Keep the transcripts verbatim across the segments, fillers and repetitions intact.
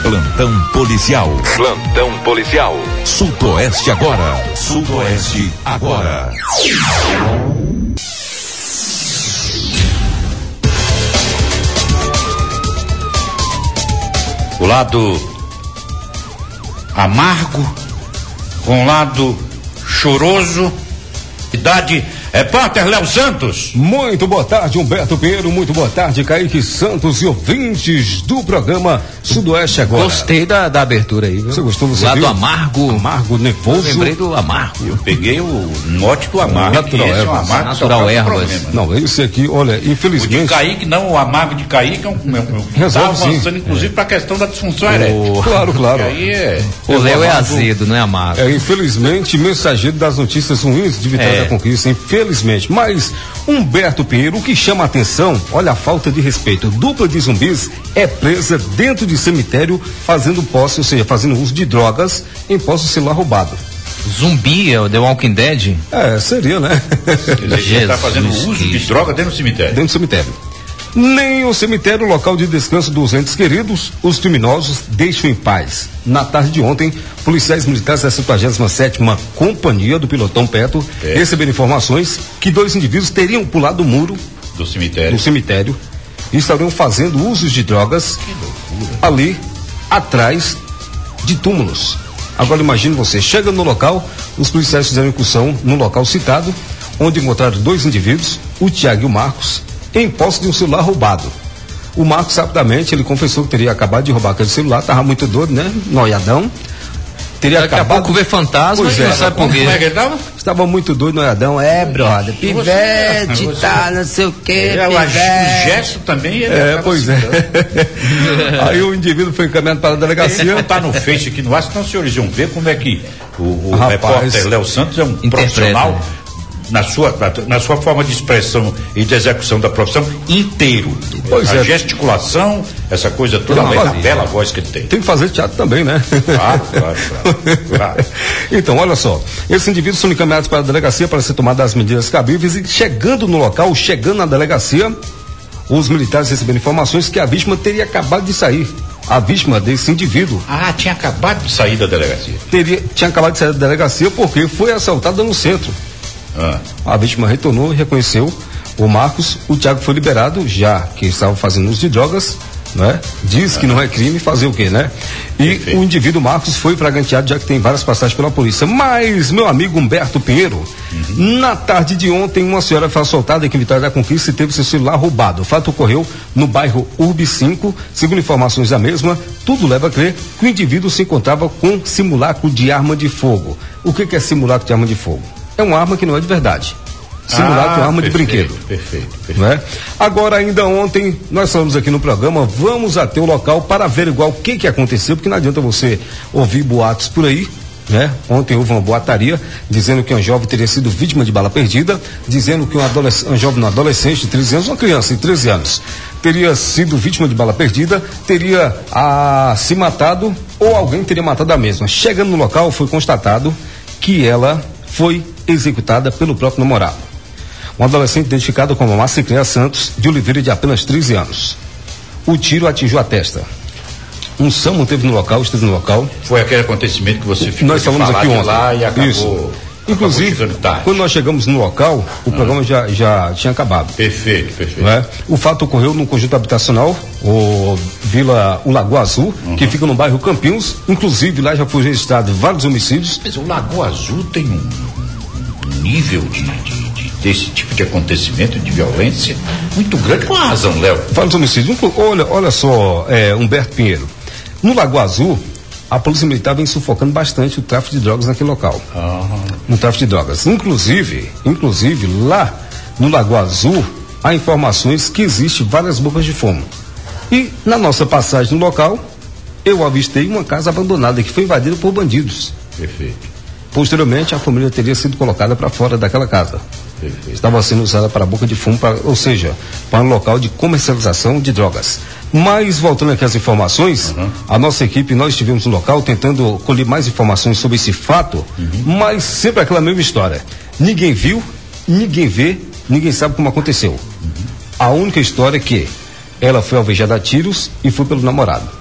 Plantão policial. Plantão policial. Sudoeste agora. Sudoeste agora. O lado amargo com o lado choroso. Idade. Repórter Léo Santos. Muito boa tarde, Humberto Pinheiro. Muito boa tarde, Kaique Santos e ouvintes do programa Sudoeste Agora. Gostei da, da abertura aí, viu? Você gostou? Você Lado viu? amargo. Amargo, nervoso. Eu lembrei do amargo. Eu peguei o mote do amargo. Natural esse ervas. É um amargo Natural ervas. Não, esse aqui, olha, infelizmente. O de Kaique, não, o amargo de Kaique é um. um, um Resolve, tá avançando, sim. inclusive, para a questão da disfunção erétil. Claro, claro. Aí é. O Léo é azedo, não é amargo. É, infelizmente, mensageiro das notícias ruins de Vitória É. da Conquista, infelizmente. Mas, Humberto Pinheiro, o que chama a atenção, olha a falta de respeito. Dupla de zumbis é presa dentro de cemitério fazendo posse, ou seja, fazendo uso de drogas em posse de celular roubado. Zumbi é o The Walking Dead? É, seria, né? Quer dizer, que está fazendo Jesus uso de Cristo. droga dentro do cemitério. Dentro do cemitério. Nem o cemitério, local de descanso dos entes queridos, os criminosos deixam em paz. Na tarde de ontem, policiais militares da setenta e sétima Companhia do Pilotão Petro É. receberam informações que dois indivíduos teriam pulado o muro Do cemitério. do cemitério e estariam fazendo usos de drogas ali atrás de túmulos. Agora imagine você, chega no local, os policiais fizeram incursão no local citado, onde encontraram dois indivíduos, o Tiago e o Marcos, em posse de um celular roubado. O Marcos, rapidamente, ele confessou que teria acabado de roubar aquele celular, estava muito doido, né? Noiadão. Teria Daqui a acabado... pouco vê fantasma Pois e é, não sabe por Como é que quê. ele tava? Estava muito doido, noiadão. É, brother, Você- pivete, você- tá, não sei o quê, É, o ag- pivete. o gesto também. Ele É, acaba pois se é. dando. Aí o indivíduo foi encaminhado para a Ele delegacia. não está no Face aqui no ar, senão os senhores iam ver como é que o, o Rapaz. repórter Léo Santos é um Interpreta. profissional na sua, na, na sua forma de expressão e de execução da profissão inteiro. Pois a é. gesticulação, essa coisa toda, Não, além da mas- bela voz que ele tem. Tem que fazer teatro também, né? Claro, claro, claro, claro. Então, olha só. Esses indivíduos são encaminhados para a delegacia para ser tomadas as medidas cabíveis e chegando no local, chegando na delegacia, os militares receberam informações que a vítima teria acabado de sair. A vítima desse indivíduo Ah, tinha acabado de sair da delegacia. teria, tinha acabado de sair da delegacia porque foi assaltada no centro. Ah, A vítima retornou e reconheceu o Marcos. O Tiago foi liberado, já que estava fazendo uso de drogas, né? Diz que não é crime fazer o quê, né? E Perfeito. o indivíduo Marcos foi fragmenteado, já que tem várias passagens pela polícia. Mas, meu amigo Humberto Pinheiro, na tarde de ontem, uma senhora foi assaltada aqui em Vitória da Conquista e teve seu celular roubado. O fato ocorreu no bairro Urb cinco. Segundo informações da mesma, tudo leva a crer que o indivíduo se encontrava com simulacro de arma de fogo. O que que é simulacro de arma de fogo? É uma arma que não é de verdade. Simulacro é Ah, arma de perfeito, brinquedo. Perfeito, perfeito. Não é? Agora, ainda ontem, nós falamos aqui no programa, vamos até o local para averiguar o que que aconteceu, porque não adianta você ouvir boatos por aí, né? Ontem houve uma boataria dizendo que um jovem teria sido vítima de bala perdida, dizendo que um, adolesc- um jovem um adolescente de treze anos, uma criança de treze anos, teria sido vítima de bala perdida, teria ah, se matado ou alguém teria matado a mesma. Chegando no local, foi constatado que ela foi executada pelo próprio namorado. Um adolescente identificado como Marcicléa Santos, de Oliveira, de apenas treze anos. O tiro atingiu a testa. Um SAMU esteve no local, esteve no local. Foi aquele acontecimento que você ficou Nós de falamos falar aqui de ontem. lá e acabou, Isso. acabou Inclusive, chegando tarde. quando nós chegamos no local, o programa já, já tinha acabado. Perfeito, perfeito. Não é? O fato ocorreu no conjunto habitacional, o Vila o Lagoa Azul, que fica no bairro Campinhos. Inclusive, lá já foi registrado vários homicídios. Mas o Lagoa Azul tem um, um nível de, de- de- desse tipo de acontecimento, de violência, muito grande. Qual a razão, Léo? Vários homicídios. Inclu- Olha, olha só, é, Humberto Pinheiro. No Lagoa Azul, a Polícia Militar vem sufocando bastante o tráfico de drogas naquele local. No tráfico de drogas. Inclusive, inclusive, lá no Lagoa Azul, há informações que existem várias bocas de fumo. E na nossa passagem no local, eu avistei uma casa abandonada que foi invadida por bandidos. Perfeito, Posteriormente, a família teria sido colocada para fora daquela casa. perfeito. Estava sendo usada para boca de fumo, para, ou seja, para um local de comercialização de drogas. Mas, voltando aqui às informações, Uhum. a nossa equipe, nós estivemos no local tentando colher mais informações sobre esse fato, Uhum. mas sempre aquela mesma história. Ninguém viu, ninguém vê, ninguém sabe como aconteceu. Uhum. A única história é que ela foi alvejada a tiros e foi pelo namorado.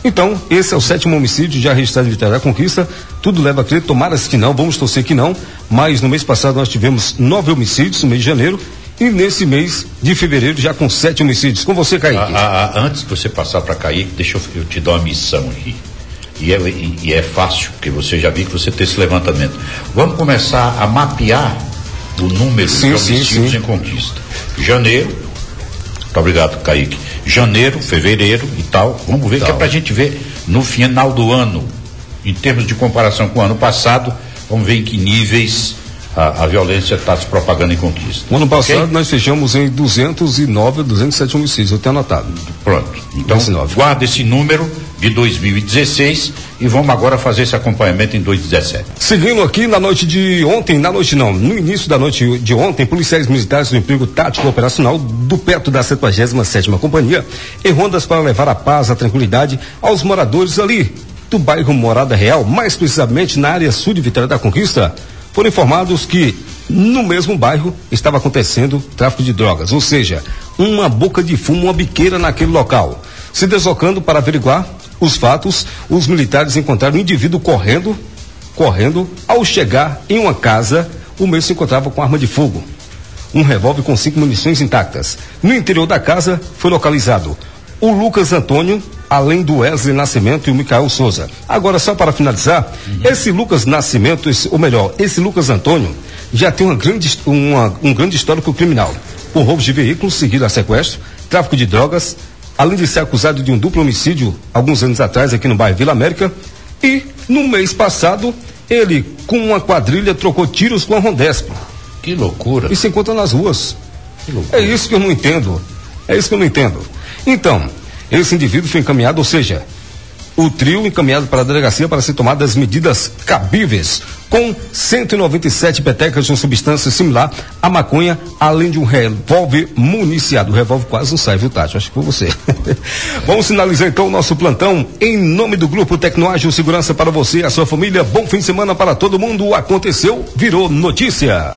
Então, esse é o sétimo homicídio já registrado em Vitória da Conquista. Tudo leva a crer, tomara que não, vamos torcer que não, mas no mês passado nós tivemos nove homicídios no mês de janeiro e nesse mês de fevereiro já com sete homicídios. Com você, Kaique. Ah, ah, antes de você passar para Kaique, deixa eu, eu te dar uma missão aqui. E é, e, e é fácil, porque você já viu que você tem esse levantamento. Vamos começar a mapear o número sim, de homicídios sim, sim. em Conquista. Janeiro, muito obrigado, Kaique. Janeiro, fevereiro e tal. Vamos ver, tal. Que é pra gente ver no final do ano, em termos de comparação com o ano passado, vamos ver em que níveis a, a violência está se propagando em Conquista. O ano passado okay? nós fechamos em duzentos e nove, duzentos e sete homicídios, eu tenho anotado. Pronto. Então, guarda esse número de dois mil e dezesseis e vamos agora fazer esse acompanhamento em dois mil e dezessete. Seguindo aqui na noite de ontem, na noite não, no início da noite de ontem, policiais militares do emprego tático operacional do perto da setenta e sétima Companhia, em rondas para levar a paz, a tranquilidade aos moradores ali do bairro Morada Real, mais precisamente na área sul de Vitória da Conquista, foram informados que no mesmo bairro estava acontecendo tráfico de drogas, ou seja, uma boca de fumo, uma biqueira naquele local. Se deslocando para averiguar os fatos, os militares encontraram um indivíduo correndo, correndo, ao chegar em uma casa, o mesmo se encontrava com arma de fogo, um revólver com cinco munições intactas. No interior da casa foi localizado o Lucas Antônio, além do Wesley Nascimento e o Micael Souza. Agora, só para finalizar, uhum. esse Lucas Nascimento, esse, ou melhor, esse Lucas Antônio, já tem uma grande, uma, um grande histórico criminal, por roubos de veículos, seguido a sequestro, tráfico de drogas, além de ser acusado de um duplo homicídio alguns anos atrás aqui no bairro Vila América, e no mês passado ele com uma quadrilha trocou tiros com a Rondesp. Que loucura. E se encontra nas ruas. Que loucura. É isso que eu não entendo. É isso que eu não entendo. Então, esse indivíduo foi encaminhado, ou seja, o trio encaminhado para a delegacia para ser tomadas medidas cabíveis, com cento e noventa e sete petecas de uma substância similar à maconha, além de um revólver municiado. O revólver quase não sai, viu, Tati? Acho que foi você. Vamos finalizar então o nosso plantão em nome do Grupo Tecnoágil, segurança para você e a sua família. Bom fim de semana para todo mundo. Aconteceu, virou notícia.